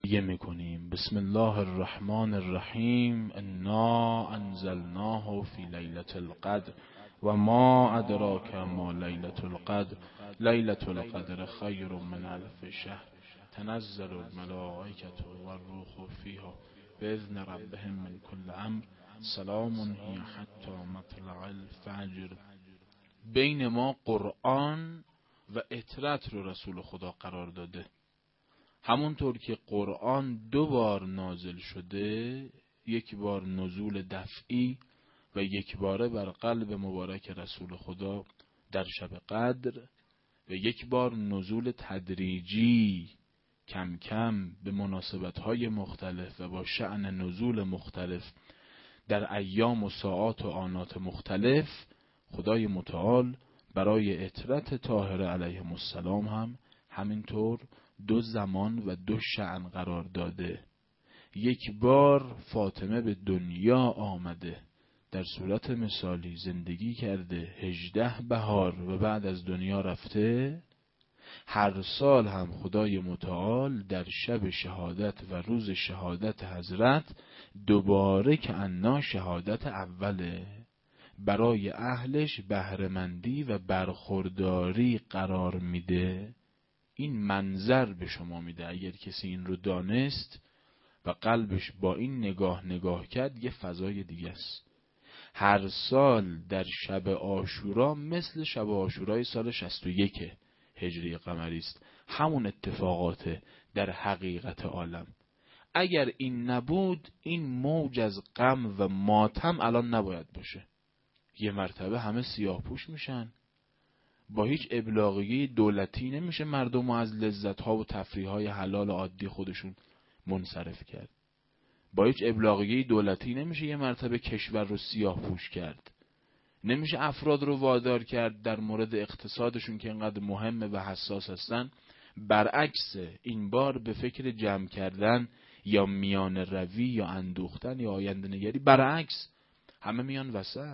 میکنیم. بسم الله الرحمن الرحیم. انا انزلناه فی لیلة القدر و ما ادراک ما لیلة القدر لیلة القدر خیر من الف شهر تنزل الملائکة و الروح فیها باذن ربهم من کل امر سلام هی حتی مطلع الفجر. بین ما قرآن و اطرت رو رسول خدا قرار داده. همونطور که قرآن 2 بار نازل شده، 1 بار نزول دفعی و 1 باره بر قلب مبارک رسول خدا در شب قدر و 1 بار نزول تدریجی کم کم به مناسبت‌های مختلف و با شأن نزول مختلف در ایام و ساعات و آنات مختلف، خدای متعال برای اطرت طاهره علیهم السلام هم همینطور 2 زمان و 2 شأن قرار داده. 1 بار فاطمه به دنیا آمده، در صورت مثالی زندگی کرده 18 بهار و بعد از دنیا رفته. هر سال هم خدای متعال در شب شهادت و روز شهادت حضرت دوباره که انا شهادت اوله برای اهلش بهره‌مندی و برخورداری قرار میده. این منظر به شما میده. اگر کسی این رو دانست و قلبش با این نگاه کرد، یه فضای دیگه است. هر سال در شب عاشورا مثل شب عاشورای سال 61 هجری قمری است. همون اتفاقات در حقیقت عالم. اگر این نبود، این موج از غم و ماتم الان نباید باشه. یه مرتبه همه سیاه پوش میشن، با هیچ ابلاغیه دولتی نمیشه مردم از لذت‌ها و تفریح‌های حلال عادی خودشون منصرف کرد. با هیچ ابلاغیه دولتی نمیشه یه مرتبه کشور رو سیاه پوش کرد. نمیشه افراد رو وادار کرد در مورد اقتصادشون که اینقدر مهمه و حساس هستن، برعکس این بار به فکر جمع کردن یا میان روی یا اندوختن یا آینده نگری، برعکس همه میان وسط.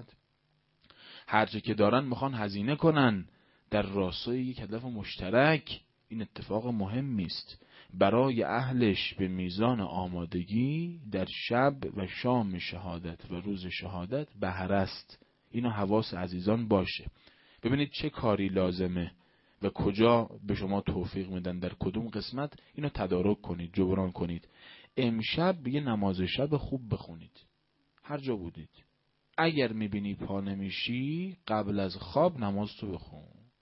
هرچه که دارن میخوان هزینه کنن در راستای یک هدف مشترک. این اتفاق مهمی است برای اهلش. به میزان آمادگی در شب و شام شهادت و روز شهادت بهره است. اینو حواس عزیزان باشه. ببینید چه کاری لازمه و کجا به شما توفیق میدن، در کدوم قسمت. اینو تدارک کنید، جبران کنید. امشب یه نماز شب خوب بخونید هر جا بودید. اگر میبینی پا نمیشی، قبل از خواب نماز تو بخون.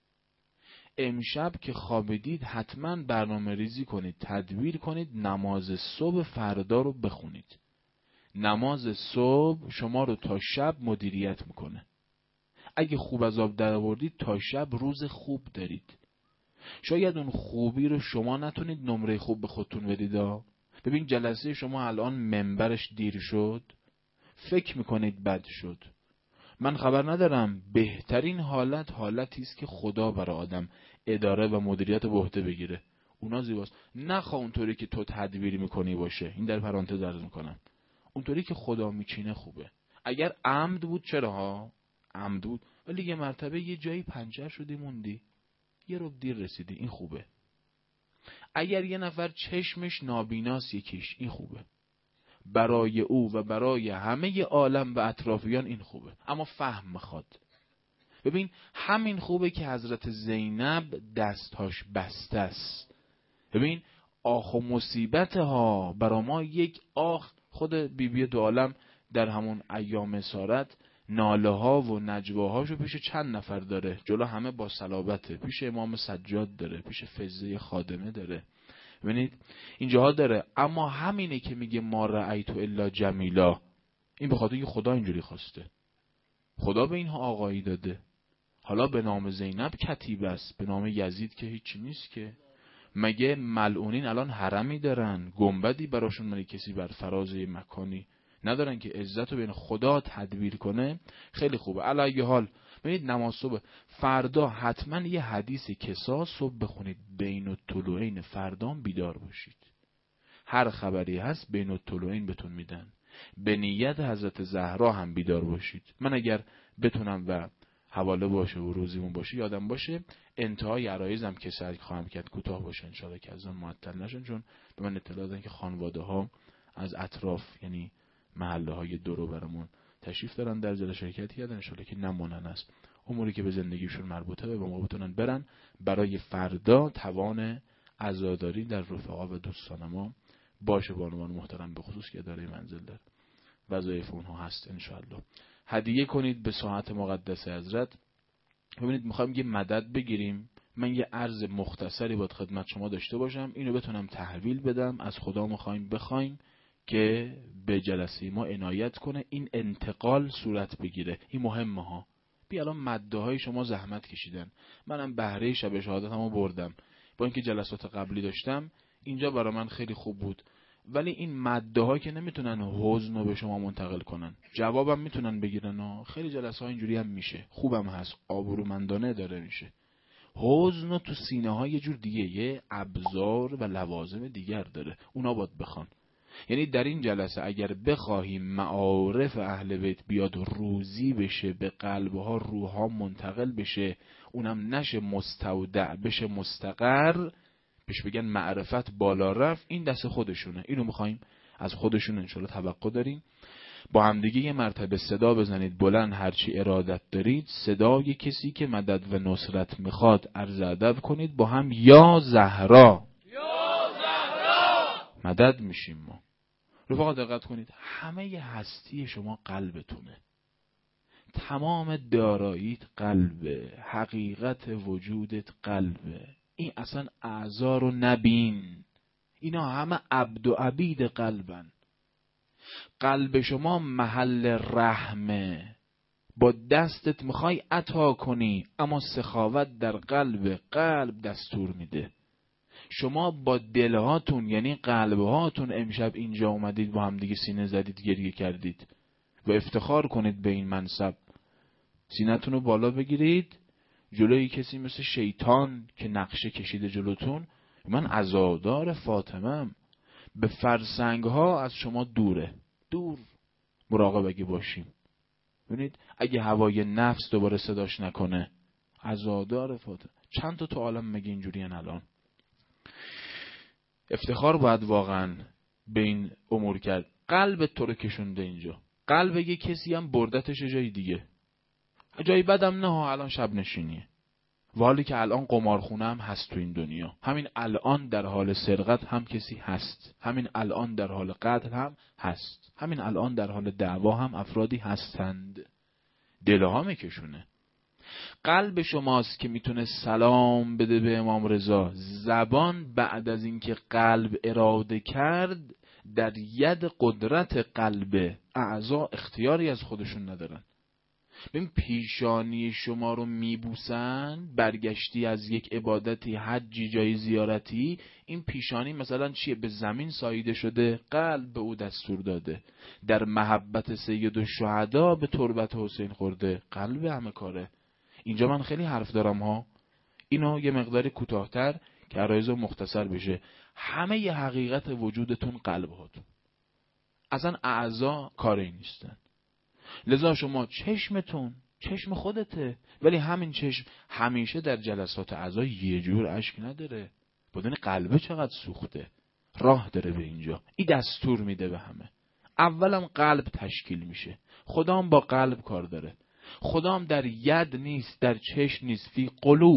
امشب که خوابیدید حتما برنامه ریزی کنید، تدبیر کنید نماز صبح فردا رو بخونید. نماز صبح شما رو تا شب مدیریت میکنه. اگه خوب از آب در آوردید، تا شب روز خوب دارید. شاید اون خوبی رو شما نتونید نمره خوب به خودتون بدید. ببین جلسه شما الان منبرش دیر شد، فکر میکنید بد شد. من خبر ندارم. بهترین حالت حالتی است که خدا برای آدم اداره و مدیریت به عهده بگیره. اونا زیباست. نخواه اونطوری که تو تدبیر میکنی باشه. این در پرانتز عرض میکنم. اونطوری که خدا میچینه خوبه. اگر عمد بود چرا عمد بود، ولی یه مرتبه یه جایی پنچر شدی موندی، یه رو دیر رسیدی، این خوبه. اگر یه نفر چشمش نابیناست یکیش، این خوبه. برای او و برای همه عالم و اطرافیان این خوبه. اما فهم میخواد. ببین همین خوبه که حضرت زینب دستهاش بسته است. ببین آخ و مصیبت ها برا ما یک آخ. خود بیبی دو عالم در همون ایام اسارت ناله ها و نجواهاشو پیش چند نفر داره، جلو همه با صلابته. پیش امام سجاد داره، پیش فضه خادمه داره. ببینید اینجاها داره. اما همینه که میگه ما رأیت الا جمیلا، این به خاطر اینکه خدا اینجوری خواسته. خدا به اینها آقایی داده. حالا به نام زینب کتیبه است، به نام یزید که هیچی نیست که. مگه ملعونین الان حرمی دارن؟ گنبدی براشون مگه کسی بر فراز مکانی ندارن که عزت رو بین خدا تدبیر کنه؟ خیلی خوبه. علی حال ببینید نماز صبح فردا حتما یه حدیث کسا صبح بخونید. بین الطلوعین فردا بیدار باشید. هر خبری هست بین الطلوعین بهتون میدن. به نیت حضرت زهرا هم بیدار باشید. من اگر بتونم و حواله باشه و روزیمون باشه یادم باشه انتهای عرایزم که سعی خواهم کرد کوتاه باشه انشالله که از اون معطل نشن، چون به من اطلاع دادن که خانواده ها از اطراف یعنی محله های دور برمون تشریف دارن در جلسه شرکت کردن، انشالله که نمونن است اموری که به زندگیشون مربوطه به ما بتونن برن برای فردا توان عزاداری در رفقا و دوستان ما باشه. بانوان محترم به خصوص که اداره منزل داره وظایف اونها هست انشالله. هدیه کنید به ساعت مقدس حضرت. ببینید میخوایم یه مدد بگیریم، من یه عرض مختصری باید خدمت شما داشته باشم، اینو بتونم تحویل بدم، از خدا میخوایم بخوایم که به جلسه ما عنایت کنه این انتقال صورت بگیره. این مهمه ها. بیا الان مده های شما زحمت کشیدن، منم بهره شب شهادتمو بردم، با اینکه جلسات قبلی داشتم اینجا برای من خیلی خوب بود، ولی این مده ها که نمیتونن حزن رو به شما منتقل کنن، جوابم میتونن بگیرن. خیلی جلسه ها اینجوری هم میشه، خوبم هست، آبرومندانه داره میشه. حزن رو تو سینه ها یه جور دیگه، یه ابزار و لوازم دیگر داره، اونا باید بخوان. یعنی در این جلسه اگر بخواهیم معارف اهل بیت بیاد روزی بشه، به قلبها روحها منتقل بشه، اونم نشه مستودع بشه مستقر، بهش بگن معرفت بالا رفت، این دست خودشونه، اینو میخوایم از خودشون انشالله توقع داریم. با همدیگه یه مرتبه صدا بزنید بلند هرچی ارادت دارید، صدای کسی که مدد و نصرت میخواد عرض ادب کنید با هم، یا زهرا یا زهرا مدد میشیم ما. رفقا دقت کنید، همه هستی شما قلبتونه، تمام داراییت قلبه، حقیقت وجودت قلبه، این اصلا اعضا رو نبین، اینا همه عبد و عبید قلبن. قلب شما محل رحمه، با دستت میخوای عطا کنی اما سخاوت در قلب دستور میده. شما با دلهاتون یعنی قلبهاتون امشب اینجا اومدید با هم دیگه سینه زدید گریه کردید و افتخار کنید به این منصب، سینه‌تون رو بالا بگیرید جلوی کسی مثل شیطان که نقشه کشیده جلوتون، من عزادار فاطمه‌ام، به فرسنگ ها از شما دور مراقب اگه باشیم. ببینید اگه هوای نفس دوباره صداش نکنه، عزادار فاطمه. چند تا تو عالم مگه اینجوری ان الان؟ افتخار باید واقعا به این امور کرد. قلب تو رو کشونده اینجا، قلب یه کسی هم بردتش جای دیگه، جای بدم نه، الان شب نشینیه، و حالی که الان قمارخونه هم هست تو این دنیا، همین الان در حال سرقت هم کسی هست، همین الان در حال قتل هم هست، همین الان در حال دعوا هم افرادی هستند. دلها میکشونه. قلب شماست که میتونه سلام بده به امام رضا. زبان بعد از اینکه قلب اراده کرد در ید قدرت قلب، اعضا اختیاری از خودشون ندارن. ببین پیشانی شما رو میبوسن، برگشتی از یک عبادتی حجی جای زیارتی، این پیشانی مثلا چیه؟ به زمین ساییده شده، قلب به او دستور داده، در محبت سید الشهدا به تربت حسین خورده، قلب همه کاره. اینجا من خیلی حرف دارم ها، اینو یه مقداری کوتاه‌تر که عرایض مختصر بشه. همه ی حقیقت وجودتون قلب هاتون، اصلا اعضا کاری نیستن. لذا شما چشمتون چشم خودته، ولی همین چشم همیشه در جلسات اعضا یه جور اشک نداره. بدون قلبه چقدر سوخته، راه داره به اینجا، این دستور میده به همه. اولم قلب تشکیل میشه، خدام با قلب کار داره، خدام در ید نیست، در چشم نیست، فی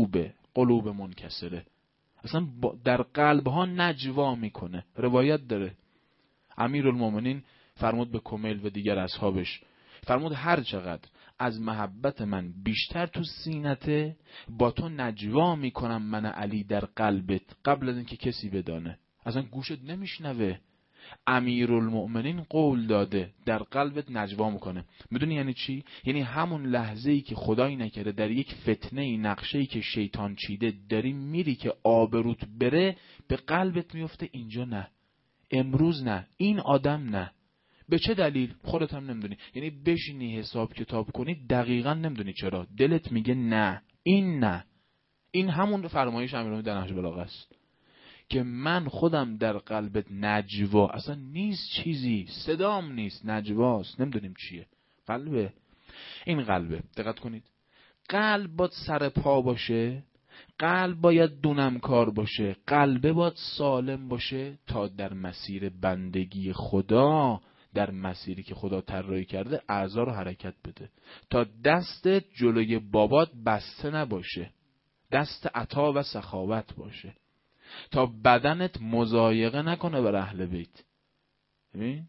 قلوب منکسره، اصلا در قلب ها نجوا میکنه. روایت داره امیرالمومنین فرمود به کمیل و دیگر اصحابش، فرمود هر چقدر از محبت من بیشتر تو سینته، با تو نجوا میکنم من علی در قلبت قبل از اینکه کسی بدانه. اصلا گوشت نمیشنوه، امیرالمؤمنین قول داده در قلبت نجوا میکنه. میدونی یعنی چی؟ یعنی همون لحظه‌ای که خدایی نکرده در یک فتنه نقشه‌ای که شیطان چیده داری میری که آبروت بره، به قلبت میفته اینجا نه، امروز نه، این آدم نه. به چه دلیل؟ خودت هم نمیدونی. یعنی بشینی حساب کتاب کنی دقیقاً نمیدونی چرا، دلت میگه نه، این نه. این همون فرمایش امیرالمومنین در نهج بلاغه است که من خودم در قلبت نجوا، اصلا نیست چیزی، صدام نیست، نجواست، نمیدونیم چیه. قلبه، این قلبه. دقت کنید، قلب باید سر پا باشه، قلب باید دونم کار باشه، قلب باید سالم باشه تا در مسیر بندگی خدا، در مسیری که خدا طراحی کرده اعضا رو حرکت بده، تا دستت جلوی بابات بسته نباشه، دست عطا و سخاوت باشه، تا بدنت مضایقه نکنه بر اهل بیت. ببین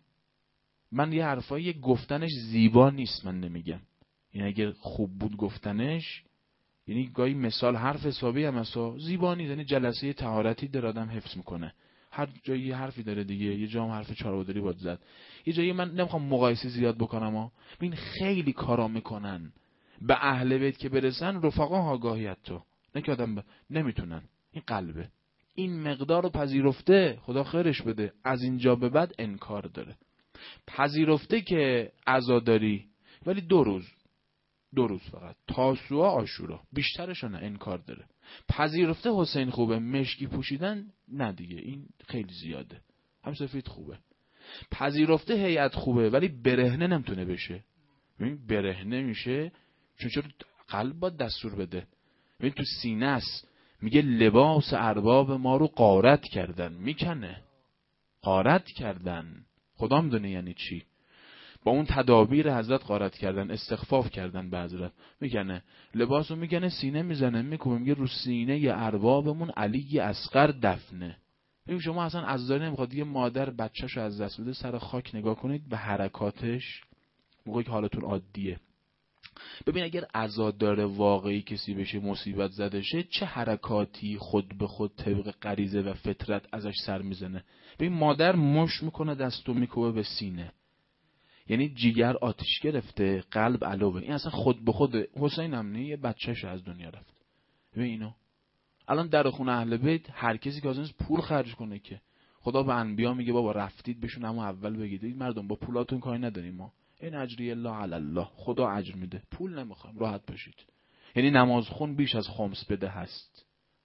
من یه حرفایی گفتنش زیبا نیست، من نمیگم این اگر خوب بود گفتنش، یعنی گاهی مثال حرف حسابی هم اصلا زیبا نیست، یعنی جلسه طهارتی در آدم حفظ میکنه، هر جایی یه حرفی داره دیگه، یه جام حرف چاروداری باید زد، یه جایی من نمیخوام مقایسه زیاد بکنم ها. این خیلی کارا میکنن به اهل بیت که برسن رفقا آگاهیت تو نه که آدم نمیتونن. این قلبه، این مقدار رو پذیرفته، خدا خیرش بده، از اینجا به بعد انکار داره. پذیرفته که عزاداری ولی 2 روز فقط، تاسوعا عاشورا، بیشترش نه، انکار داره. پذیرفته حسین خوبه، مشکی پوشیدن نه دیگه، این خیلی زیاده، هم سفید خوبه. پذیرفته هیئت خوبه ولی برهنه نمیتونه بشه. ببین برهنه میشه چون قلب باید دستور بده. ببین تو سینه است، میگه لباس ارباب ما رو غارت کردن، میکنه، غارت کردن، خدا میدونه یعنی چی. با اون تدابیر حضرت غارت کردن، استخفاف کردن به حضرت، میکنه لباسو، میکنه سینه، میزنه میکوبه، میگه رو سینه ی اربابمون علی اصغر دفنه. ببین شما اصلا عزاداری نمیخواد، یه مادر بچه‌شو از دست بده سر خاک، نگاه کنید به حرکاتش، موقعی که حالتون عادیه. ببین اگر عزادار واقعی کسی بشه، مصیبت زده شه، چه حرکاتی خود به خود طبق غریزه و فطرت ازش سر میزنه. ببین مادر مش میکنه، دستو میکوبه به سینه، یعنی جیگر آتش گرفته، قلب علاوه. این اصلا خود به خود. حسین هم یه بچه‌ش از دنیا رفت. ببین اینو الان در خونه اهل بیت هر کسی که از پول خرج کنه، که خدا به انبیا میگه بابا رفتید بهشون اما اول بگید مردم با پولاتون کاری نداریم، ما این اجری الله علی الله، خدا اجر میده، پول نمیخوام، راحت باشید. یعنی نماز خون بیش از خمس بده هست.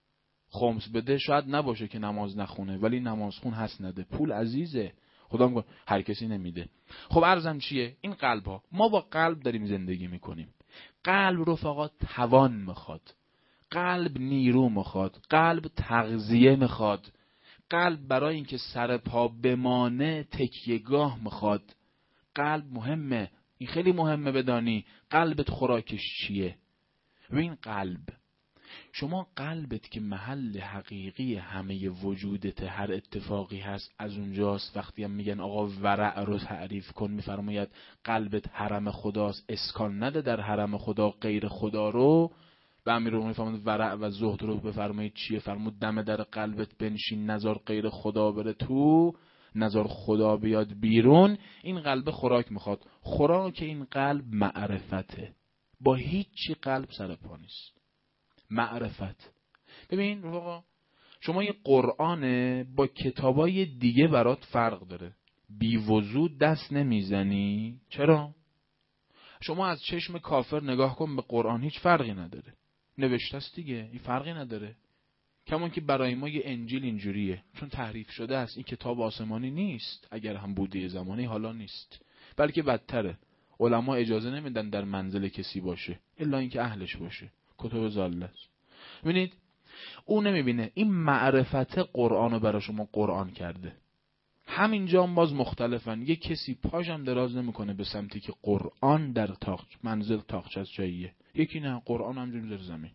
خمس بده شاید نباشه که نماز نخونه، ولی نماز خون هست نده، پول عزیزه، خدا میگه هر کسی نمیده. خب عرضم چیه؟ این قلب ها، ما با قلب داریم زندگی میکنیم. قلب رفقا توان میخواد، قلب نیرو میخواد، قلب تغذیه میخواد، قلب برای اینکه سر پا بمانه تکیهگاه میخواد. قلب مهمه، این خیلی مهمه بدانی قلبت خوراکش چیه. ببین قلب، شما قلبت که محل حقیقی همه وجودت، هر اتفاقی هست از اونجاست. وقتی هم میگن آقا ورع رو تعریف کن، میفرماید قلبت حرم خداست، اسکان نده در حرم خدا غیر خدا رو. به امیرالمومنین میفرماید ورع و زهد رو بفرمایید چیه؟ فرمود دم در قلبت بنشین، نزار غیر خدا بره تو، نزار خدا بیاد بیرون. این قلب خوراک میخواد. خوراک این قلب معرفته، با هیچی قلب سر پا نیست. معرفت. ببین رفقا، شما یه قرآنه با کتابای دیگه برات فرق داره، بی وضو دست نمیزنی. چرا؟ شما از چشم کافر نگاه کن به قرآن، هیچ فرقی نداره، نوشته است دیگه، این فرقی نداره. کمان که برای ما یه انجیل اینجوریه، چون تحریف شده است، این کتاب آسمانی نیست. اگر هم بوده زمانی حالا نیست، بلکه بدتره. علما اجازه نمیدن در منزل کسی باشه الا اینکه اهلش باشه، کتب ضاله است. ببینید اون نمیبینه این معرفت قرآنو برای شما قرآن کرده. همینجا هم باز مختلفن، یه کسی پاشم دراز نمیکنه به سمتی که قرآن در منزل تاقچه از جاییه، یکی نه، قرآن همجوری در زمین،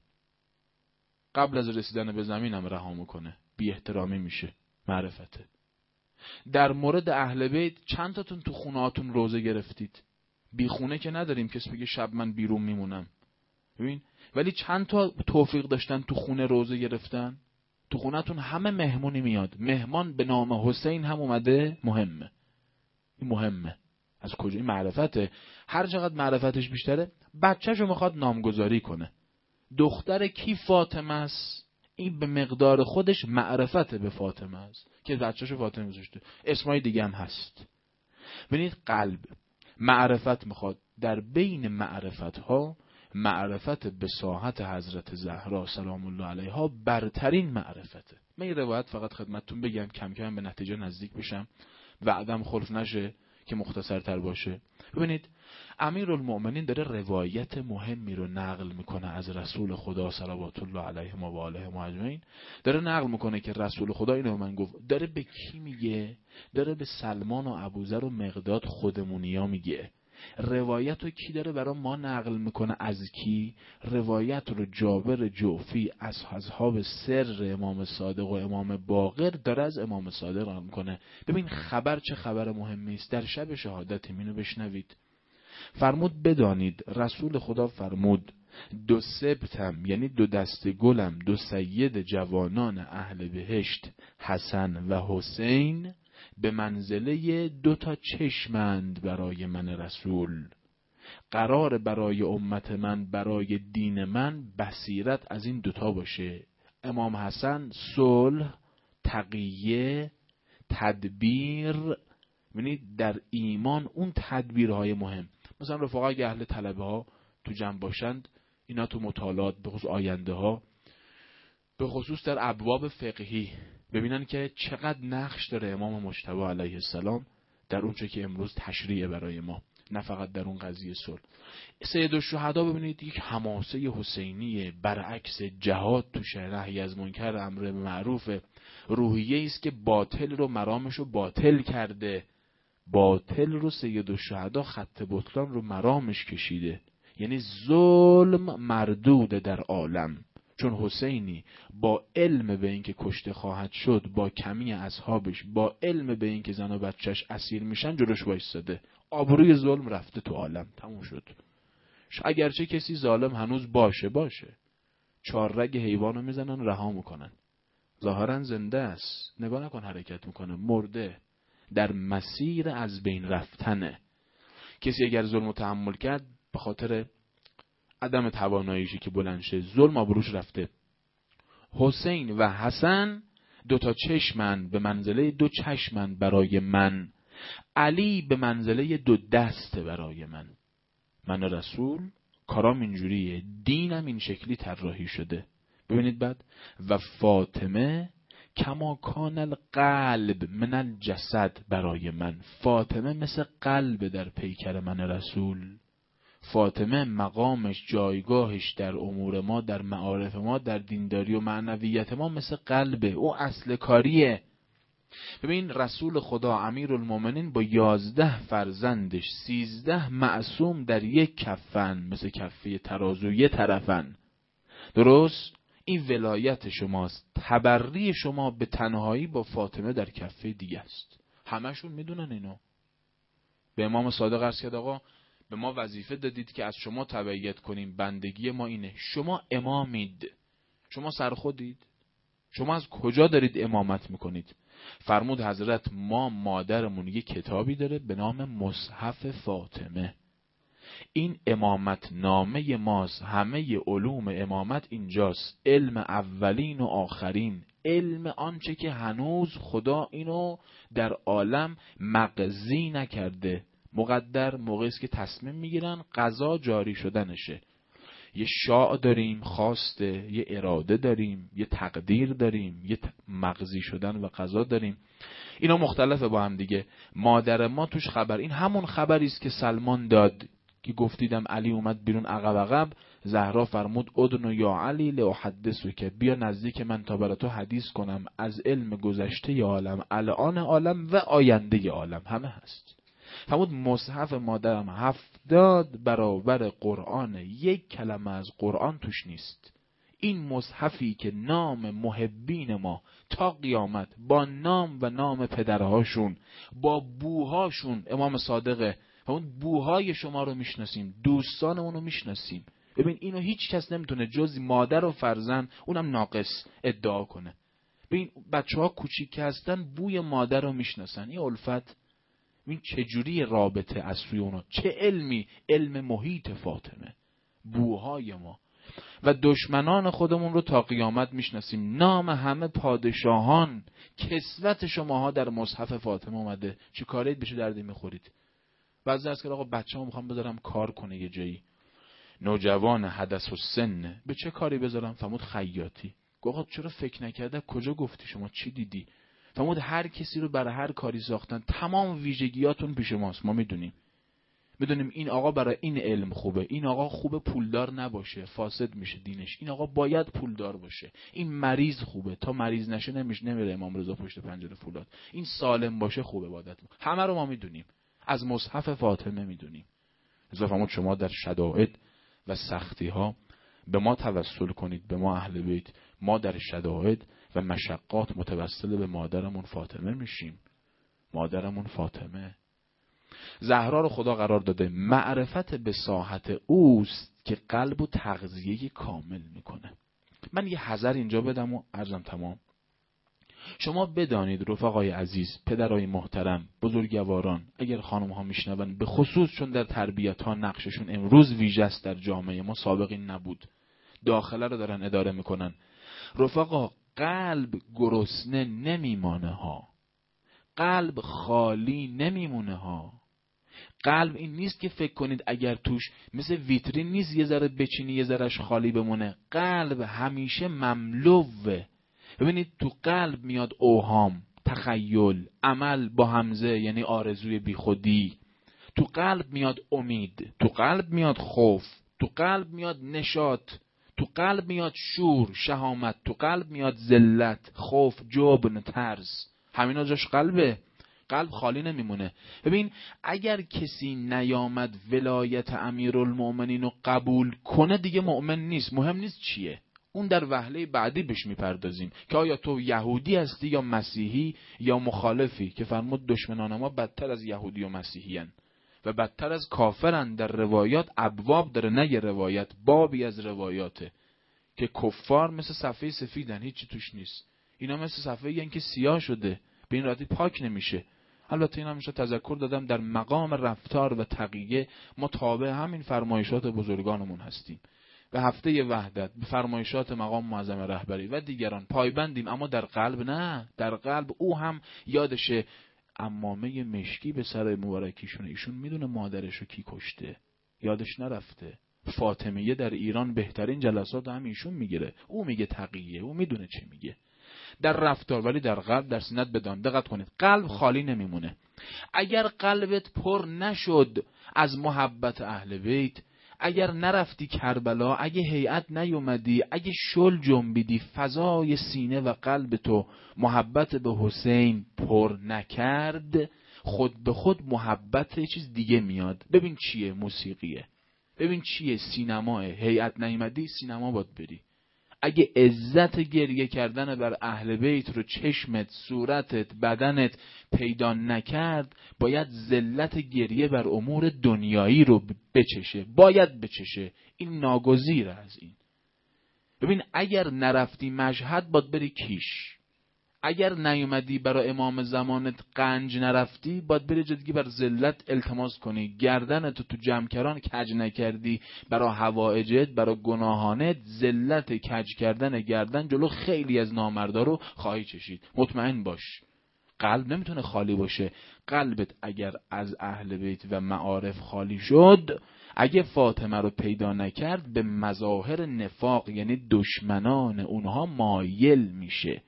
قبل از رسیدن به زمین هم رها میکنه، بی احترامی میشه. معرفته. در مورد اهل بیت چند تاتون تو خونهاتون روزه گرفتید؟ بی خونه که نداریم، کسی بگه شب من بیرون میمونم. ببین ولی چند تا توفیق داشتن تو خونه روزه گرفتن؟ تو خونه‌تون همه مهمونی میاد، مهمان به نام حسین هم اومده، مهمه. این مهمه. از کجا این معرفته؟ هر چقدر معرفتش بیشتره، بچه‌شو میخواد نامگذاری کنه. دختر کی؟ فاطمه است. این به مقدار خودش معرفت به فاطمه است که بچه‌شو فاطمه گذاشته. اسمای دیگه هم هست. ببینید قلب معرفت میخواد. در بین معرفت ها معرفت به ساحت حضرت زهرا سلام الله علیها برترین معرفته. من این روایت فقط خدمتتون بگم، کم کم به نتیجه نزدیک بشم، وعدم خلف نشه که مختصرتر باشه. ببینید امیرالمؤمنین داره روایت مهمی رو نقل میکنه از رسول خدا صلوات الله علیه و آله و اجمعین. داره نقل میکنه که رسول خدا اینو من گفت. داره به کی میگه؟ داره به سلمان و ابوذر و مقداد خودمونیا میگه. روایت رو کی داره برای ما نقل میکنه؟ از کی؟ روایت رو جابر جعفی از اصحاب سر امام صادق و امام باقر داره از امام صادق نقل میکنه. ببین خبر چه خبر مهمی است. در شب شهادت اینو بشنوید. فرمود بدانید رسول خدا فرمود 2 سبتم، یعنی 2 دسته گلم، 2 سید جوانان اهل بهشت، حسن و حسین، به منزله 2 تا چشمند برای من رسول. قرار برای امت من، برای دین من بصیرت از این 2 تا باشه. امام حسن صلح، تقیه، تدبیر. ببینید در ایمان اون تدبیرهای مهم، مثلا رفقا اگه اهل طلبه ها تو جمع باشند، اینا تو مطالعات به خصوص آینده ها، به خصوص در ابواب فقهی، ببینن که چقدر نقش داره امام مجتبی علیه السلام در اون چه که امروز تشریع برای ما، نه فقط در اون قضیه صلح. سید الشهدا ببینید یک حماسه حسینی برعکس جهاد تو شهر، نهی از منکر، امر به معروف، روحیه است که باطل رو مرامش رو باطل کرده. باطل رو سید الشهدا خط بطلان رو مرامش کشیده. یعنی ظلم مردود در عالم. چون حسینی با علم به این که کشته خواهد شد، با کمی اصحابش، با علم به این که زن و بچهش اسیر میشن، جلوش وایساده. آبروی ظلم رفته تو عالم، تموم شد. اگرچه کسی ظالم هنوز باشه 4 رگ حیوانو میزنن رها میکنن، ظاهرا زنده است، نگاه نکن حرکت میکنه، مرده، در مسیر از بین رفتنه. کسی اگر ظلم تحمل کرد به خاطر عدم تواناییشی که بلند شه، ظلم آبروش رفته. حسین و حسن 2 تا چشمن، به منزله 2 چشمن برای من. علی به منزله 2 دست برای من رسول. کارام اینجوریه، دینم این شکلی طراحی شده. ببینید بعد و فاطمه کما کان القلب من الجسد برای من. فاطمه مثل قلب در پیکر من رسول. فاطمه مقامش، جایگاهش در امور ما، در معارف ما، در دینداری و معنویت ما مثل قلبه. او اصل کاریه. ببین رسول خدا امیرالمؤمنین با 11 فرزندش 13 معصوم در یک کفن، مثل کفه ترازو یه طرفن. درست؟ این ولایت شماست. تبری شما به تنهایی با فاطمه در کفه دیگه است. همشون میدونن اینو. به امام صادق عرض کرد آقا به ما وظیفه دادید که از شما تبعیت کنیم، بندگی ما اینه. شما امامید، شما سرخودید، شما از کجا دارید امامت میکنید؟ فرمود حضرت ما مادرمون یه کتابی داره به نام مصحف فاطمه. این امامت نامه ماست. همه علوم امامت اینجاست. علم اولین و آخرین، علم آنچه که هنوز خدا اینو در عالم مقضی نکرده. مقدر موقعی است که تصمیم میگیرن قضا جاری شدنشه. یه شاء داریم، خواسته، یه اراده داریم، یه تقدیر داریم، یه مقضی شدن و قضا داریم. اینا مختلفه با هم دیگه. مادر ما توش خبر، این همون خبری است که سلمان داد که گفتیدم علی اومد بیرون عقب. زهرا فرمود ادنو یا علی لاحدثک، که بیا نزدیک من تا برای تو حدیث کنم از علم گذشته عالم، الان عالم و آینده عالم، همه هست. فرمود مصحف مادرم 70 برابر قرآن، یک کلمه از قرآن توش نیست. این مصحفی که نام محبین ما تا قیامت با نام و نام پدرهاشون، با بوهاشون، امام صادقه، فرمود بوهای شما رو میشناسیم، دوستانمون رو میشناسیم. ببین اینو هیچ کس نمیتونه جز مادر و فرزند، اونم ناقص، ادعا کنه. ببین بچه‌ها کوچیک که هستن بوی مادر رو میشناسن. این الفت، این چجوری رابطه از سوی اونا، چه علمی، علم محیط فاطمه، بوهای ما و دشمنان خودمون رو تا قیامت میشناسیم. نام همه پادشاهان، کسوت شماها در مصحف فاطمه اومده. چه کارید بشه دردی میخورید؟ بعضی از که آقا بچه‌مو میخوام بذارم کار کنه یه جایی، نوجوان حدث السن، به چه کاری بذارم؟ فرمود خیاطی. آقا چرا فکر نکرده؟ کجا گفتی شما؟ چی دیدی؟ فرمود هر کسی رو برای هر کاری ساختن، تمام ویژگیاتون پیش ماست، ما میدونیم این آقا برای این علم خوبه، این آقا خوبه پولدار نباشه فاسد میشه دینش، این آقا باید پولدار باشه، این مریض خوبه تا مریض نشه نمیره امام رضا پشت پنجره فولاد، این سالم باشه خوبه عبادت، همه رو ما میدونیم، از مصحف فاطمه میدونیم. لذا فرمود شما در شدائد و سختی ها به ما توسل کنید، به ما اهل بیت، ما در شدائد و مشقات متوسل به مادرمون فاطمه میشیم. مادرمون فاطمه زهرا رو خدا قرار داده معرفت به ساحت اوست که قلب و تغذیه کامل میکنه. من یه حذر اینجا بدم و عرضم تمام. شما بدانید رفقای عزیز، پدرای محترم، بزرگواران، اگر خانم ها میشنون به خصوص، چون در تربیت ها نقششون امروز ویژه است در جامعه ما، سابقی نبود، داخله رو دارن اداره میکنن. رفقا قلب گرسنه نمیمانه ها، قلب خالی نمیمونه ها. قلب این نیست که فکر کنید اگر توش مثل ویترین نیست یه ذره بچینی یه ذرهش خالی بمونه. قلب همیشه مملوه. ببینید تو قلب میاد اوهام، تخیل، عمل با همزه یعنی آرزوی بیخودی، تو قلب میاد امید، تو قلب میاد خوف، تو قلب میاد نشاط، تو قلب میاد شور، شهامت، تو قلب میاد ذلت، خوف، جبن، ترس. همینا جاش قلبه. قلب خالی نمیمونه. ببین اگر کسی نیامد ولایت امیرالمؤمنین رو قبول کنه دیگه مؤمن نیست. مهم نیست چیه، اون در وهله بعدی بهش میپردازیم که آیا تو یهودی هستی یا مسیحی یا مخالفی، که فرمود دشمنان ما بدتر از یهودی و مسیحی هن و بدتر از کافرن. در روایات ابواب داره، نه یه روایت، بابی از روایاته که کفار مثل صفحه سفیدن، هیچی توش نیست. اینا مثل صفحه یعنی که سیاه شده، به این راحتی پاک نمیشه. البته اینا میشه تذکر دادم در مقام رفتار و تقیه ما تابع همین فرمایشات بزرگانمون هستیم. به هفته وحدت، به فرمایشات مقام معظم رهبری و دیگران پایبندیم، اما در قلب نه. در قلب او هم یادشه عمامه مشکی به سر مبارکیشونه، ایشون میدونه مادرشو کی کشته، یادش نرفته. فاطمیه در ایران بهترین جلسات هم ایشون میگیره، او میگه تقیه، او میدونه چه میگه در رفتار، ولی در قلب، در سینت بدان. دقت کنید قلب خالی نمیمونه. اگر قلبت پر نشد از محبت اهل بیت، اگر نرفتی کربلا، اگه هیئت نیومدی، اگه شل جنبیدی، فضای سینه و قلب تو محبت به حسین پر نکرد، خود به خود محبت یه چیز دیگه میاد. ببین چیه؟ موسیقیه. ببین چیه؟ سینماه. هیئت نیومدی سینما باید بری. اگه عزت گریه کردن بر اهل بیت رو چشمت، صورتت، بدنت پیدا نکرد، باید ذلت گریه بر امور دنیایی رو بچشه، باید بچشه. این ناگزیره از این. ببین اگر نرفتی مشهد باید بری کیش، اگر نیومدی برای امام زمانت گنج نرفتی باید بری جدگی بر ذلت التماس کنی، گردنتو تو جمکران کج نکردی برای حوائجت، برای گناهانت، ذلت کج کردن گردن جلو خیلی از نامردا رو خواهی چشید. مطمئن باش قلب نمیتونه خالی باشه. قلبت اگر از اهل بیت و معارف خالی شد، اگه فاطمه رو پیدا نکرد، به مظاهر نفاق یعنی دشمنان اونها مایل میشه.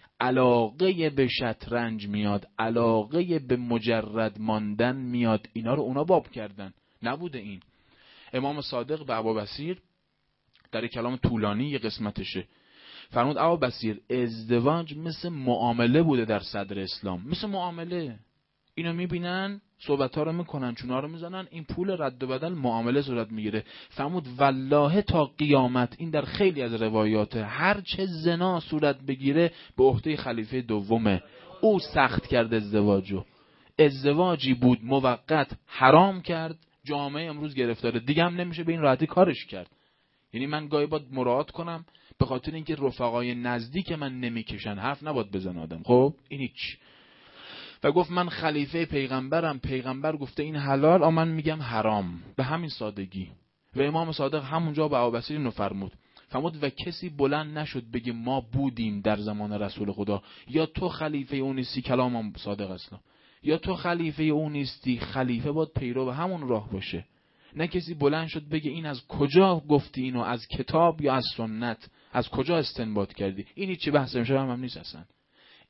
علاقه به شطرنج میاد، علاقه به مجرد ماندن میاد. اینا رو اونا باب کردن، نبوده این. امام صادق به ابوبصیر در کلام طولانی یه قسمتشه فرمود ابوبصیر ازدواج مثل معامله بوده در صدر اسلام، مثل معامله. اینو میبینن صحبت ها رو میکنن، چونا رو میزنن، این پول رد و بدل معامله صورت میگیره. فرمود والله تا قیامت، این در خیلی از روایات، هر چه زنا صورت بگیره به عهده خلیفه دومه. او سخت کرد ازدواجو. ازدواجی بود موقت حرام کرد، جامعه امروز گرفتاره، دیگه هم نمیشه به این راحتی کارش کرد. یعنی من گاهی باید مراعات کنم به خاطر اینکه رفقای نزدیک من نمیکشن، حرف نباید بزن آدم. خب این هیچ. و گفت من خلیفه پیغمبرم، پیغمبر گفته این حلال، اما من میگم حرام، به همین سادگی. و امام صادق همونجا به ابوبصیر اینو فرمود و کسی بلند نشد بگه ما بودیم در زمان رسول خدا، یا تو خلیفه اون نیستی، کلام صادق اسلام، یا تو خلیفه اون نیستی، خلیفه باید پیرو همون راه باشه. نه کسی بلند شد بگه این از کجا گفتی اینو، از کتاب یا از سنت، از کجا استنباط کردی. این هیچی بحث امشب هم نیست اصلا.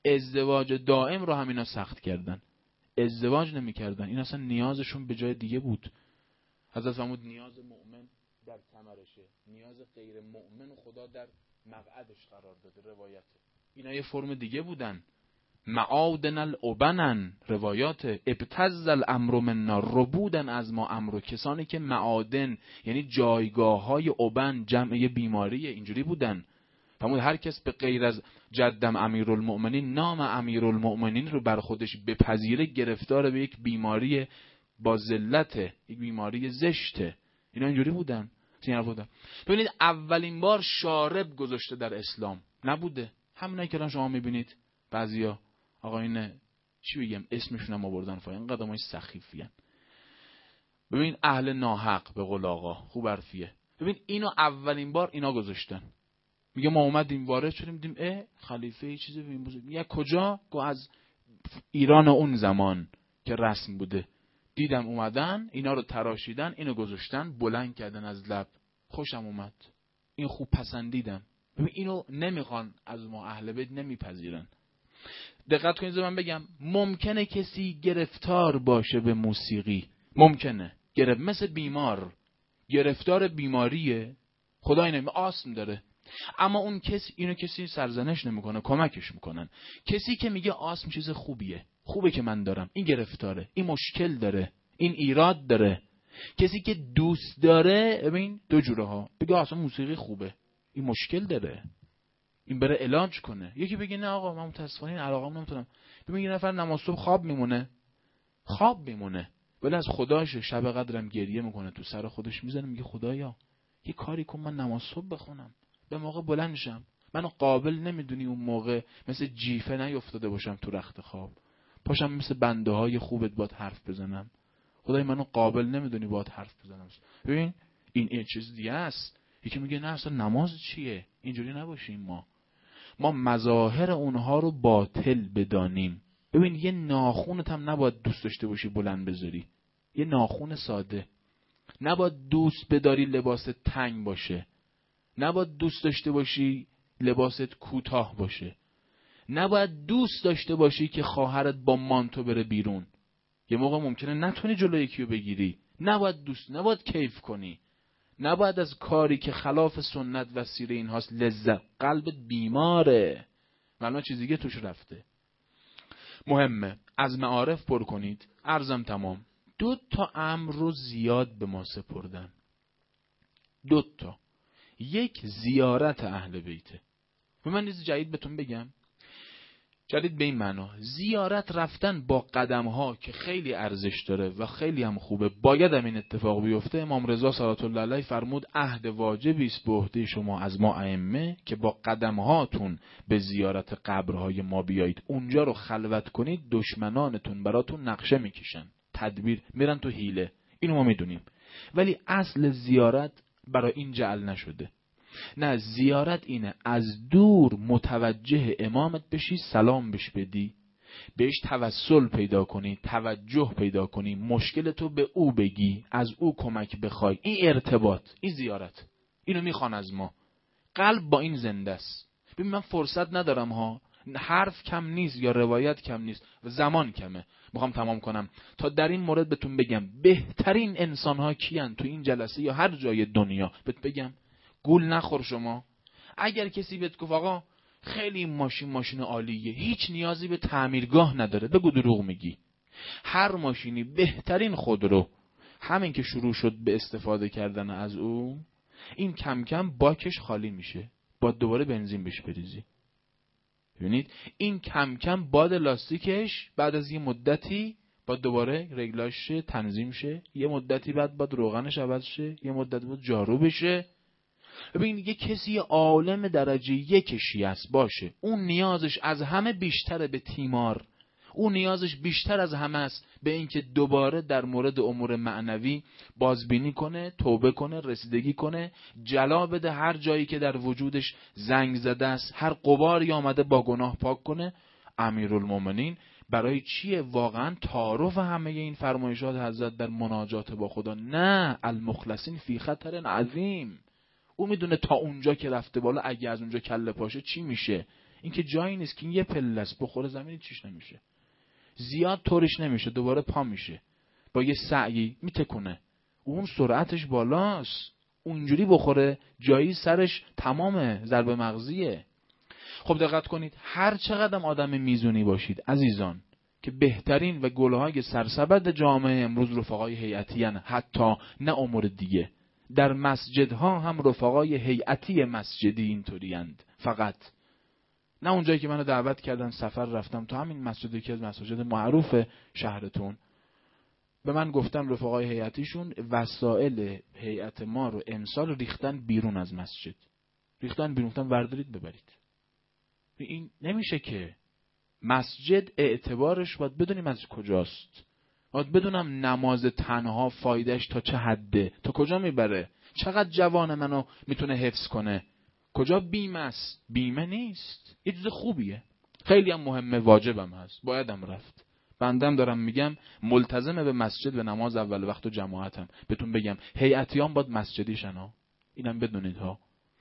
ازدواج دائم رو هم اینا سخت کردن. ازدواج نمی‌کردن. این اصلا نیازشون به جای دیگه بود. حضرت فرمود نیاز مؤمن در ثمرشه، نیاز غیر مؤمن خدا در مقعدش قرار داده. روایته اینا یه فرم دیگه بودن. معادن الابنن، روایات ابتز الامر منا، ربودن از ما امرو، کسانی که معادن یعنی جایگاه های ابن جمع بیماریه اینجوری بودن. فرمود هر کس به غیر از جدم امیرالمؤمنین نام امیرالمؤمنین رو بر خودش بپذیره گرفتار به یک بیماری با ذلت، یک بیماری زشته. اینا اینجوری بودن. ببینید اولین بار شارب گذاشته در اسلام نبوده. همونایی که شما میبینید بعضیا آقایون چی بگم اسمشون هم آوردن فایل این قدمای سخیفیان. ببین اهل ناحق به قول آقا خوب حرفیه. ببین اینو اولین بار اینا گذاشتن. میگه ما اومدیم وارد شدیم دیدیم خلیفه یه چیزی ببین بزرگ. میگه کجا؟ گو از ایران اون زمان که رسم بوده. دیدم اومدن اینا رو تراشیدن، اینو گذاشتن بلند کردن از لب. خوشم اومد. این خوب پسندیدم. ببین اینو نمیخوان از ما اهل بیت نمیپذیرن. دقت کنید من بگم ممکنه کسی گرفتار باشه به موسیقی، ممکنه مثل بیمار گرفتار بیماریه، خدا اینو آسم داره، اما اون کسی اینو کسی سرزنش نمیکنه، کمکش میکنن. کسی که میگه آسم چیز خوبیه، خوبه که من دارم، این گرفتاره، این مشکل داره، این ایراد داره. کسی که دوست داره ببین دو جوره ها، بگه اصلا موسیقی خوبه، این مشکل داره، این بره علاج کنه. یکی بگه نه آقا من متاسفانه این علاقه‌ام نمیتونم. ببین یه نفر نماز صبح خواب میمونه ولی از خداش شب قدرم گریه میکنه، تو سر خودش میزنه میگه خدایا یه کاری کن من نماز صبح بخونم، به موقع بلند شم، منو قابل نمیدونی اون موقع مثل جیفه نیافتاده باشم تو رخت خواب، پاشم مثل بنده های خوبت باد حرف بزنم، خدای منو قابل نمیدونی باد حرف بزنم. ببین این چیز دیگه است. یکی میگه نه اصلا نماز چیه؟ اینجوری نباشیم. ما مظاهر اونها رو باطل بدانیم. ببین یه ناخونت هم نباید دوست داشته باشی بلند بذاری، یه ناخون ساده. نباید دوست بداری لباست تنگ باشه، نباید دوست داشته باشی لباست کوتاه باشه، نباید دوست داشته باشی که خواهرت با مانتو بره بیرون، یه موقع ممکنه نتونی جلوی یکیو بگیری. نباید کیف کنی، نباید از کاری که خلاف سنت و سیره این هاست لذت. قلبت بیماره، معلومه چیز دیگه توش رفته. مهمه از معارف پر کنید. عرضم تمام. 2 امر رو زیاد به ما سپردن. 2 یک زیارت اهل بیته. و من چیز جدید بهتون بگم، جدید به این معنا زیارت رفتن با قدم ها که خیلی ارزش داره و خیلی هم خوبه، باید هم این اتفاق بیفته. امام رضا صلوات الله علیه فرمود عهد واجبی است به عهده شما از ما ائمه که با قدم هاتون به زیارت قبرهای ما بیایید، اونجا رو خلوت کنید، دشمنانتون براتون نقشه میکشن، تدبیر میرن تو حیله، اینو ما میدونیم. ولی اصل زیارت برای این جعل نشده. نه، زیارت اینه از دور متوجه امامت بشی، سلام بهش بدی، بهش توسل پیدا کنی، توجه پیدا کنی، مشکلتو به او بگی، از او کمک بخوای. این ارتباط، این زیارت. اینو میخوان از ما. قلب با این زنده است. ببین من فرصت ندارم ها، حرف کم نیست یا روایت کم نیست و زمان کمه، میخوام تمام کنم تا در این مورد بهتون بگم بهترین انسان ها کیان تو این جلسه یا هر جای دنیا. بهت بگم گول نخور شما. اگر کسی بهت گفت آقا خیلی ماشین عالیه، هیچ نیازی به تعمیرگاه نداره، بگو دروغ میگی. هر ماشینی بهترین خودرو، همین که شروع شد به استفاده کردن از او، این کم کم باکش خالی میشه، با دوباره بنزین بهش بریزی. ببینید این کم کم باد لاستیکش بعد از یه مدتی با دوباره رگلاش تنظیم شه، یه مدتی بعد با روغنش عوض شه، یه مدتی بعد جارو بشه. ببین یه کسی عالم درجه 1 شیعه است باشه، اون نیازش از همه بیشتره به تیمار، اون نیازش بیشتر از همه است به اینکه دوباره در مورد امور معنوی بازبینی کنه، توبه کنه، رسیدگی کنه، جلا بده هر جایی که در وجودش زنگ زده است، هر غباری آمده با گناه پاک کنه. امیرالمومنین برای چیه؟ واقعا تعارف همه این فرمایشات حضرت در مناجات با خدا؟ نه، المخلصین فی خطر عظیم. او میدونه تا اونجا که رفته بالا اگه از اونجا کله پاشه چی میشه. این که جایی نیست که این یه پله است، بخوره زمین چیش نمیشه، زیاد طورش نمیشه، دوباره پا میشه، با یه سعی میتکونه، اون سرعتش بالاست، اونجوری بخوره جایی سرش تمامه، ضربه مغزیه. خب دقت کنید، هر چقدر آدم میزونی باشید عزیزان، که بهترین و گلهای سرسبد جامعه امروز رفقای هیئتی هستند، حتی نه امور دیگه، در مسجدها هم رفقای هیئتی مسجدی اینطوری اند، فقط نه اونجایی که منو دعوت کردن سفر رفتم تو همین مسجدی که از مساجد معروف شهرتون، به من گفتم رفقای هیئتیشون وسایل هیئت ما رو امسال ریختن بیرون از مسجد، ریختن بیرون، گفتم بردارید ببرید. این نمیشه که. مسجد اعتبارش باید بدونیم از کجاست، باید بدونم نماز تنها فایدهش تا چه حده، تا کجا میبره، چقدر جوان منو میتونه حفظ کنه، کجا بیمه است، بیمه نیست، یه چیز خوبیه، خیلی هم مهمه، واجبم هست، بایدم رفت. بندم دارم میگم ملتزمه به مسجد و نماز اول وقت و جماعتم. بهتون بگم هیئتیان باید مسجدیشن ها، اینم بدونید ها.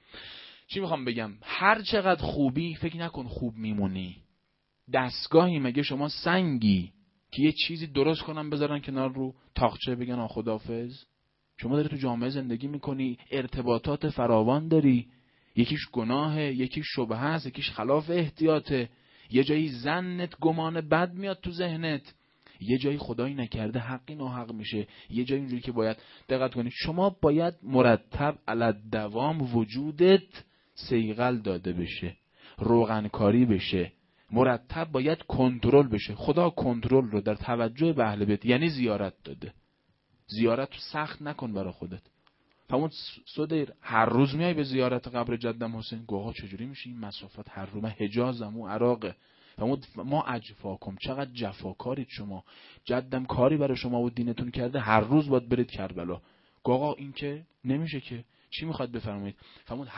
چی میخوام بگم؟ هر چقدر خوبی فکر نکن خوب میمونی. دستگاهی مگه شما سنگی که یه چیزی درست کنن بذارن کنار رو تاقچه بگن خداحافظ؟ شما داری تو جامعه زندگی میکنی، ارتباطات فراوان داری، یکیش گناهه، یکیش شبهه است، یکیش خلاف احتیاطه، یه جایی ظنت گمان بد میاد تو ذهنت، یه جایی خدایی نکرده حقی ناحق میشه، یه جایی اینجوری که باید دقت کنید. شما باید مرتب علی دوام وجودت صیقل داده بشه، روغنکاری بشه، مرتب باید کنترل بشه. خدا کنترل رو در توجه به اهل بیت یعنی زیارت داده. زیارت رو سخت نکن برای خودت. همون صدیر هر روز میای به زیارت قبر جدم حسین، گوها چجوری میشه این مسافت هر روز؟ من حجازم و عراقه. ما اجفاکم، چقدر جفاکارید شما، جدم کاری برای شما و دینتون کرده، هر روز باید برید کربلا. گوها این که نمیشه که. چی میخواد بفرمایید؟ فرمود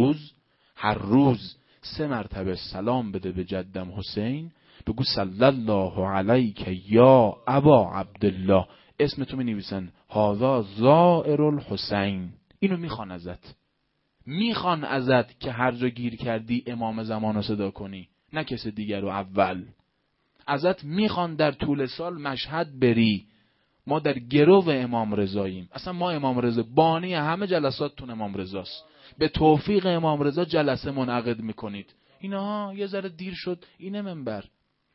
هر روز 3 مرتبه سلام بده به جدم حسین، بگو صلی الله علیک یا ابا عبدالله، اسم تو می نویسن هذا زائر الحسین. اینو میخوان ازت که هر جا گیر کردی امام زمان رو صدا کنی، نه کس دیگر رو. اول ازت میخوان در طول سال مشهد بری. ما در گرو امام رضاییم، اصلا ما امام رضا بانی همه جلساتتون امام رضاست، به توفیق امام رضا جلسه منعقد میکنید. اینا یه ذره دیر شد اینه منبر.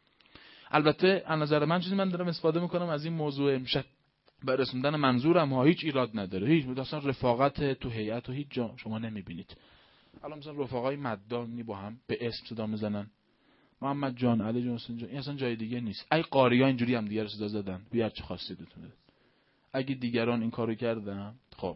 البته از نظر من چیزی من دارم استفاده میکنم از این موضوع امشب برای رسوندن منظورم ها، هیچ ایراد نداره، هیچ اصلا رفاقت تو هیئت و هیچ جا شما نمیبینید. الان مثلا رفقای مدانی با هم به اسم صدا میزنن، محمد جان، علی جان، حسین جان، این اصلا جای دیگه نیست. ای قاریا اینجوری هم دیگه صدا زدن، بیار چه خواستیدتون. اگه دیگران این کارو کردن، خب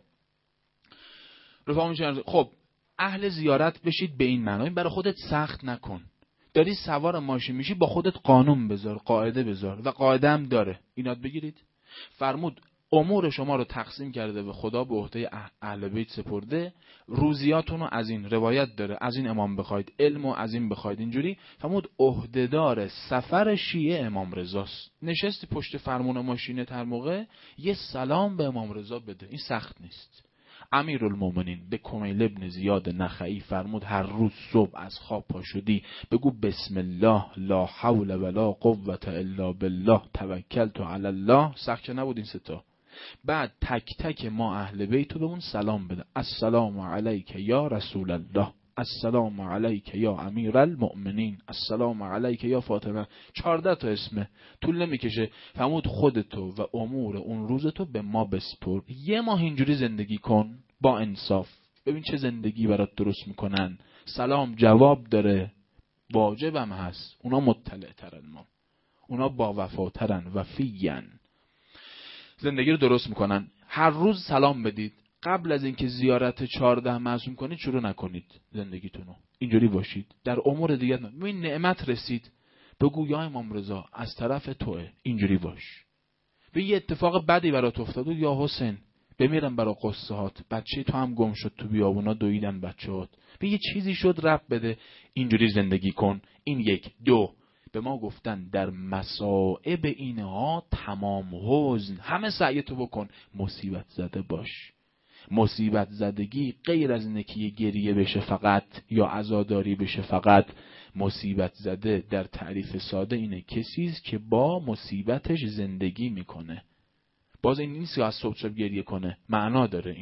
رفقا میشن. خب اهل زیارت بشید به این معنی، برای خودت سخت نکن. داری سوار ماشین میشی، با خودت قانون بذار، قاعده بذار، و قاعده هم داره، اینات بگیرید. فرمود امور شما رو تقسیم کرده و خدا به عهده اهل بیت سپرده، روزیاتون رو از این روایت داره، از این امام بخواید، علم و از این بخواید، اینجوری. فرمود عهدهدار سفر شیعه امام رضاست. نشستی پشت فرمون ماشینت هر موقع یه سلام به امام رضا بده، این سخت نیست. امیرالمومنین به کمیل ابن زیاد نخعی فرمود هر روز صبح از خواب پا شدی بگو بسم الله لا حول ولا قوة الا بالله توکلت علی الله. سخت نبود این 3 تا. بعد تک تک ما اهل بیت رو به اون سلام بده، السلام علیک یا رسول الله، السلام علیک یا امیر المؤمنین، السلام علیک یا فاطمه. 14 تا اسمه، طول نمیکشه. فرمود خودتو و امور اون روزتو به ما بسپر، 1 ماه اینجوری زندگی کن با انصاف، ببین چه زندگی برات درست میکنن. سلام جواب داره، واجبم هست، اونا مطلع ترن، ما اونا با وفاترن، وفیین، زندگی رو درست میکنن. هر روز سلام بدید. قبل از اینکه زیارت 14 معصوم کنید شروع نکنید زندگیتونو، اینجوری باشید. در امور دیگه ببین نعمت رسید بگو یا امام رضا از طرف توئه، اینجوری باش. به یه اتفاق بدی برات افتاد یا حسین بمیرم برای قصه هات، بچه تو هم گم شد تو بیابونا دویدن بچه‌هات، به یه چیزی شد رب بده، اینجوری زندگی کن. این 1. 2 به ما گفتن در مصائب اینها تمام حزن، همه سعیتو بکن، مصیبت زده باش. مصیبت زدگی غیر از اینه که یه گریه بشه فقط یا عزاداری بشه فقط. مصیبت زده در تعریف ساده اینه کسی است که با مصیبتش زندگی میکنه. باز این نیست که از صبح شب گریه کنه، معنا داره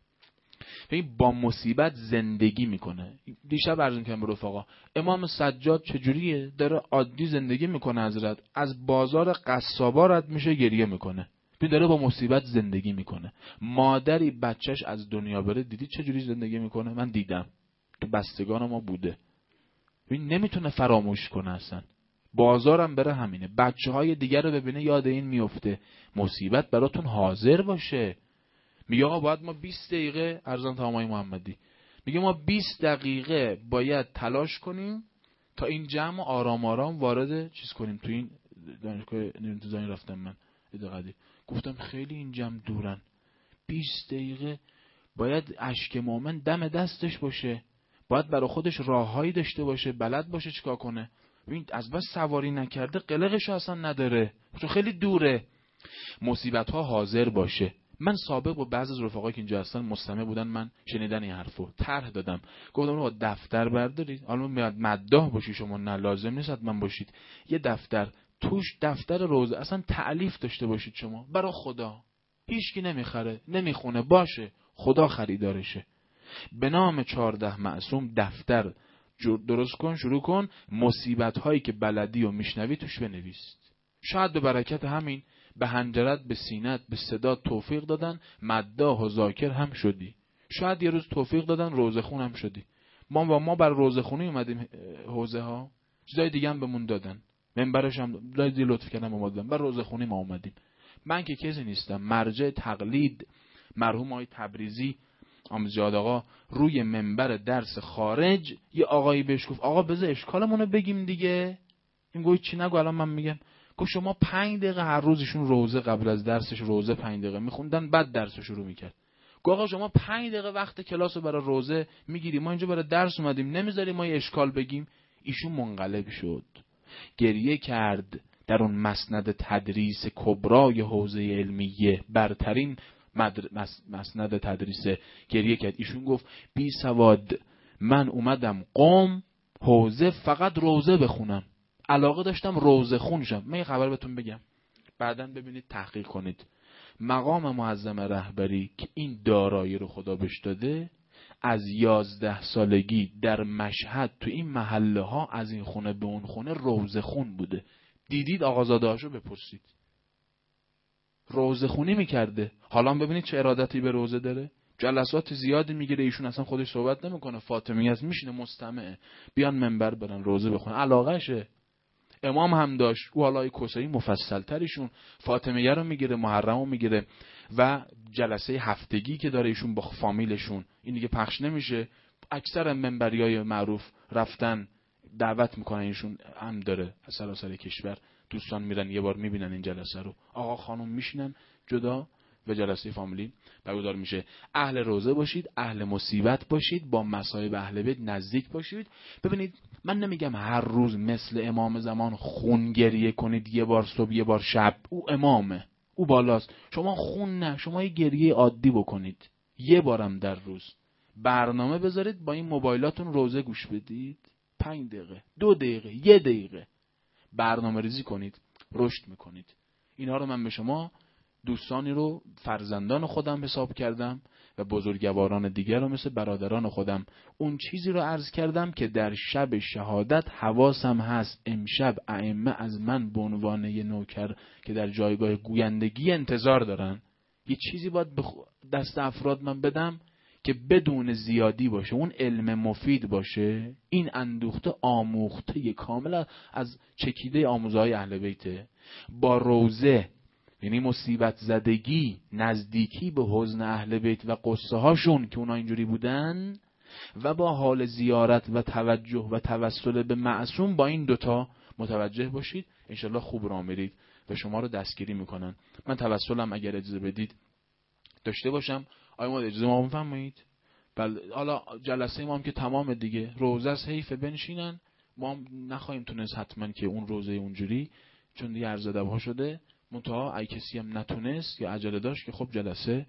این با مصیبت زندگی میکنه. دیشب عرض کردم به رفقا امام سجاد چجوریه؟ داره عادی زندگی میکنه حضرت، از بازار قصابا رد میشه گریه میکنه، داره با مصیبت زندگی میکنه. مادری بچهش از دنیا بره دیدی چجوری زندگی میکنه؟ من دیدم تو بستگان ما بوده. این نمیتونه فراموش کنه اصلا. بازارم بره همینه، بچه های دیگر رو ببینه یاد این میفته. مصیبت براتون حاضر باشه. میگه آقا باید ما 20 دقیقه ارزان تمامای محمدی میگه ما 20 دقیقه باید تلاش کنیم تا این جمع آرام آرام وارد چیز کنیم. تو این دانشگاه انتظامی رفتم من قدی گفتم خیلی این جمع دورن، 20 دقیقه باید اشک مومن دم دستش باشه، باید برای خودش راههایی داشته باشه، بلد باشه چیکار کنه. ببین از بس سواری نکرده قلقشو اصلا نداره، چون خیلی دوره. مصیبت ها حاضر باشه. من سابق با بعضی از رفقایی که اینجا هستن مستمع بودن، من شنیدن این حرفو طرح دادم، گفتم آقا دفتر بردارید، حالا مداح باشی شما، نه لازم نیست حتما باشید، یه دفتر توش دفتر روزه اصلا تألیف داشته باشید شما برای خدا، هیچکی نمیخره نمیخونه، باشه خدا خریدارشه. به نام 14 معصوم دفتر درست کن، شروع کن، مصیبت هایی که بلدی و میشنوی توش بنویس. شاید به برکت همین به حنجرت به سینت به صدا توفیق دادن، مداح و ذاکر هم شدی. شاید یه روز توفیق دادن روزه خون هم شدی. ما بر روزه خونی اومدیم حوزه ها، چیزای دیگه هم بهمون دادن، منبرش هم لازم لطف کردن ما دادن، بر روزه خونی ما اومدیم. من که کسی نیستم مرجع تقلید. مرحوم آقای تبریزی آموزجاد آقا روی منبر درس خارج یه آقایی بهش گفت آقا بذار اشکالمونو بگیم دیگه. این گوی چی نگو الان من میگم. گفت شما 5 دقیقه هر روزشون روزه قبل از درسش روزه 5 دقیقه میخوندن بعد درس شروع میکرد. گفت آقا شما 5 دقیقه وقت کلاس رو برای روزه میگیری، ما اینجا برای درس اومدیم نمیذاری ما یه اشکال بگیم. ایشون منقلب شد، گریه کرد در اون مسند تدریس کبرای حوزه علمیه، برترین مسند تدریس، گریه کرد. ایشون گفت بی سواد من اومدم قم حوزه فقط روزه بخونم، علاقه داشتم روزه خون شم. من یه خبر بهتون بگم بعداً ببینید تحقیق کنید. مقام معظم رهبری که این دارایی رو خدا بهش داده، از 11 سالگی در مشهد تو این محله ها از این خونه به اون خونه روزه خون بوده. دیدید آقازاده هاشو بپرسید روزه خونی میکرده. حالا ببینید چه ارادتی به روزه داره، جلسات زیادی میگیره، ایشون اصلا خودش صحبت نمیکنه، فاطمی است میشینه مستمع، بیان منبر برن روزه بخونه، علاقهشه. امام هم داشت، او حالا کسایی مفصل ترشون فاطمیه رو میگیره، محرم رو میگیره و جلسه هفتگی که داره ایشون با فامیلشون، این دیگه پخش نمیشه، اکثر منبریای معروف رفتن دعوت میکنن، ایشون هم داره از سراسر کشور دوستان میرن یه بار میبینن این جلسه رو، آقا خانم میشینن جدا و جلسه فامیلی برگزار میشه. اهل روزه باشید، اهل مصیبت باشید، با مصائب اهل بیت نزدیک باشید. ببینید من نمیگم هر روز مثل امام زمان خون گریه کنید، یه بار صبح یه بار شب، او امامه، او بالاست، شما خون نه، شما یه گریه عادی بکنید یه بارم در روز. برنامه بذارید با این موبایلاتون روزه گوش بدید، 5 دقیقه 2 دقیقه 1 دقیقه برنامه ریزی کنید، رشد میکنید. اینها رو من به شما دوستانی رو فرزندان خودم حساب کردم و بزرگواران دیگر رو مثل برادران خودم اون چیزی رو عرض کردم که در شب شهادت حواسم هست. امشب ائمه از من به عنوان یه نوکر که در جایگاه گویندگی انتظار دارن، یه چیزی باید به دست افراد من بدم که بدون زیادی باشه، اون علم مفید باشه، این اندوخته آموخته کاملا از چکیده آموزهای اهل بیته، با روزه یعنی مصیبت زدگی، نزدیکی به حزن اهل بیت و قصه هاشون که اونا اینجوری بودن، و با حال زیارت و توجه و توسل به معصوم، با این دوتا متوجه باشید، انشالله خوب راه میرید و شما رو دستگیری میکنن. من توسلم اگر اجازه بدید داشته باشم. آیا ما اجازه ما بفرمایید؟ بله. حالا جلسه ما هم که تمام دیگه، روزه است حیفه بنشینن، ما هم نخواهیم تونست حتما که اون روزه اونجوری، چون دیگه عرض ادب ها شده، منتها ای کسی هم نتونست یا عجله داشت که خب جلسه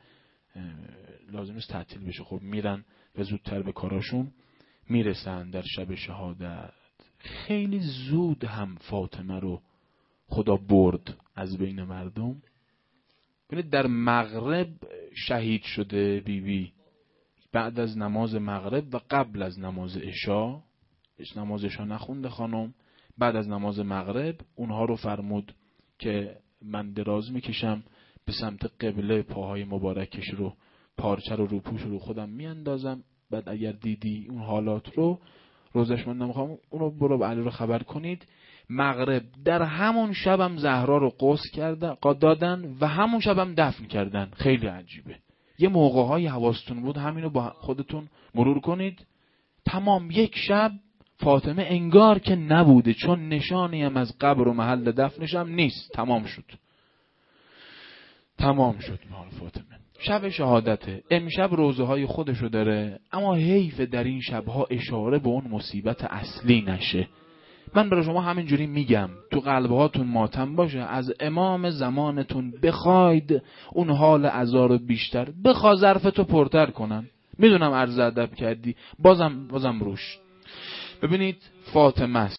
لازم است تعطیل بشه. خب میرن و زودتر به کاراشون میرسن. در شب شهادت خیلی زود هم فاطمه رو خدا برد از بین مردم. ببینید در مغرب شهید شده بیبی، بعد از نماز مغرب و قبل از نماز عشا. نماز عشا نخونده خانم، بعد از نماز مغرب اونها رو فرمود که من دراز میکشم به سمت قبله، پاهای مبارکش رو، پارچه رو روپوش رو خودم میاندازم، بعد اگر دیدی اون حالات رو روزش من نمیخوام اون رو برو به علی رو خبر کنید. مغرب در همون شبم زهرا رو غسل کردن دادن و همون شبم دفن کردن. خیلی عجیبه. یه موقع‌های حواستون بود همینو با خودتون مرور کنید. تمام یک شب فاطمه انگار که نبوده، چون نشانی هم از قبر و محل دفنش هم نیست. تمام شد مال فاطمه. شب شهادته، امشب روزهای خودشو داره، اما حیف در این شبها اشاره به اون مصیبت اصلی نشه. من برای شما همینجوری میگم تو قلبهاتون ماتم باشه، از امام زمانتون بخواید اون حال عذاب بیشتر، بخوا ظرفتو پرتر کنن. میدونم عرض ادب کردی، بازم روش. ببینید فاطمه است